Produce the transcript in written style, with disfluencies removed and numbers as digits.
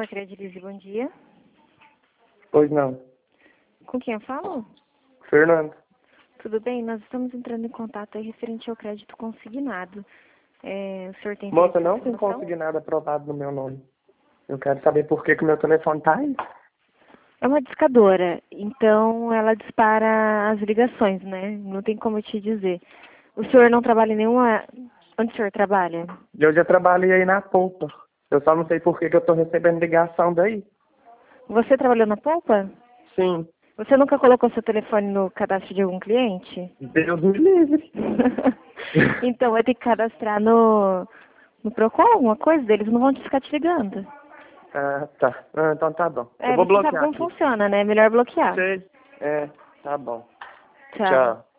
Portaria de Lise, bom dia. Pois não. Com quem eu falo? Fernando. Tudo bem? Nós estamos entrando em contato aí referente ao crédito consignado. O senhor tem Moça, interesse não nessa tem situação? consignado aprovado no meu nome. Eu quero saber por que o meu telefone tá aí. É uma discadora, então ela dispara as ligações, né? Não tem como eu te dizer. O senhor não trabalha em nenhuma... Onde o senhor trabalha? Eu já trabalhei aí na polpa. Eu só não sei por que eu tô recebendo ligação daí. Você trabalhou na Poupa? Sim. Você nunca colocou seu telefone no cadastro de algum cliente? Deus me livre. Então vai ter que cadastrar no Procon, alguma coisa deles, não vão ficar te ligando. Ah, tá. Ah, então tá bom. Eu vou Você sabe bloquear como aqui. funciona, né? Melhor bloquear. Sei. É, tá bom. Tchau. Tchau.